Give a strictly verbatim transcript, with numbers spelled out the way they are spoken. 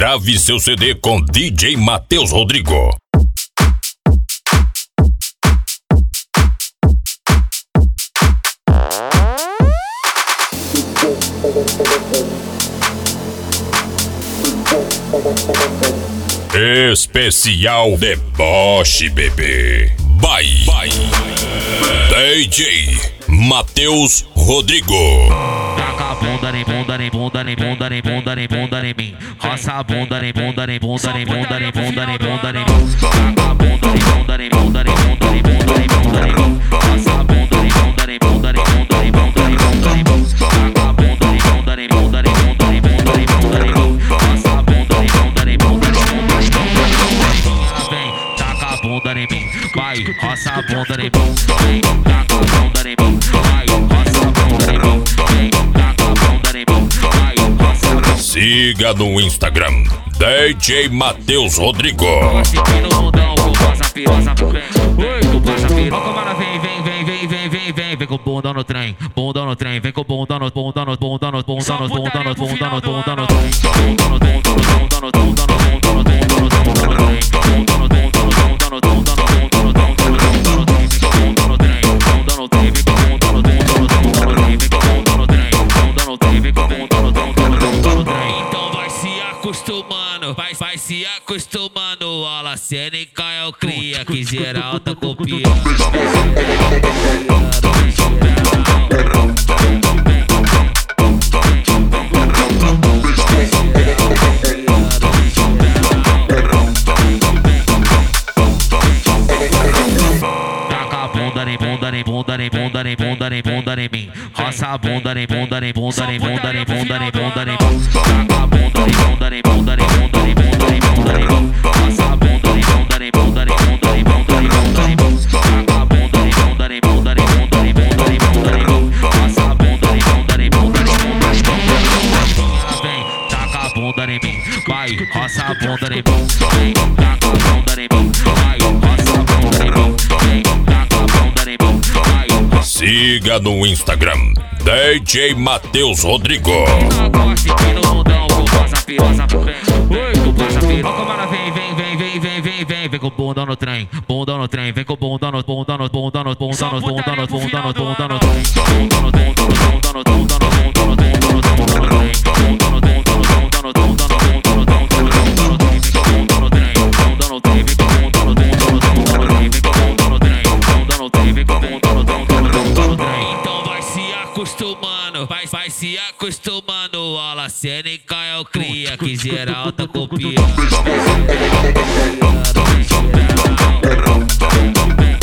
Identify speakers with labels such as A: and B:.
A: Grave seu C D com D J Matheus Rodrigo. Especial Deboche, bebê. Bye. Bye. D J Matheus Rodrigo.
B: Taca a bunda nem bunda nem bunda nem bunda nem bunda nem bunda nem mim. Roça a bunda nem bunda nem bunda nem bunda nem bunda nem bunda nem mim. Taca a bunda nem bunda nem bunda nem bunda nem bunda nem bunda nem mim. Roça a bunda nem bunda nem bunda nem bunda nem bunda nem bunda nem mim. Taca a bunda nem bunda nem bunda nem bunda nem bunda nem bunda nem mim. Roça a bunda nem bunda nem bunda nem bunda nem bunda nem mim. Vem, taca a bunda nem mim. Vai, roça a bunda nem mim. Vem, taca a bunda nem mim. Vai, roça a bunda nem mim. Vem, taca a bunda nem mim. Vai, roça a bunda.
A: Siga no Instagram D J Matheus Rodrigo.
B: Aqui no mundão, com passa pirosa, vem. Oi, com passa piroca, mano, vem, vem, vem, vem, vem, vem, vem, vem com bunda no trem, bunda no trem, vem com bunda no, bunda no, bunda no, bunda no, bunda no, bunda no, bunda no trem, bunda no, bunda no, bunda no, bunda no, bunda no, bunda no, bunda no trem, bunda no, bunda no, bunda no, bunda no, bunda no, bunda no trem, bunda no trem, bunda no trem, bunda no trem, vem com bunda no, bunda no, bunda no trem, vem com bunda no trem, bunda no trem, vem com bunda no, bunda no, bunda no trem. Então vai se acostumando, vai, vai se acostumando, a cênica é o cria, que geral tá copiando. Bunda nem bunda nem bunda nem bunda nem bunda nem bunda nem mim. Roça a bunda nem bunda nem bunda nem bunda nem bunda nem bunda nem mim. Taca a bunda nem bunda nem bunda nem bunda nem bunda nem bunda nem mim. Roça a bunda nem bunda nem bunda nem bunda nem bunda nem bunda nem mim. Taca a bunda nem bunda nem bunda nem bunda nem bunda nem bunda nem mim. Roça a bunda nem bunda nem bunda nem bunda nem bunda nem mim. Vem, taca a bunda nem mim. Vai, roça a bunda nem mim. Vem, taca a bunda nem mim. Vai, roça a bunda nem mim. Vem, taca a bunda nem mim. Vai.
A: Siga no Instagram D J Matheus Rodrigo.
B: Aqui no mundão, com passa pirosa, vem. Oi, com passa piroca, mano, vem, vem, vem, vem, vem, vem, vem, vem com bunda no trem, bunda no trem, vem com bunda no, bunda no, bunda no, bunda no, bunda no, bunda no, bunda no trem, bunda no, bunda no, bunda no, bunda no, bunda no, bunda no, bunda no trem, bunda no, bunda no, bunda no, bunda no, bunda no, bunda no, bunda no trem, bunda no trem, bunda no trem, vem com bunda no, bunda no, bunda no trem, vem com bunda no trem, bunda no trem, vem com bunda no, bunda no, bunda no trem. Então vai se acostumando, vai, vai se acostumando, a cênica é o cria, que geral tá copiando.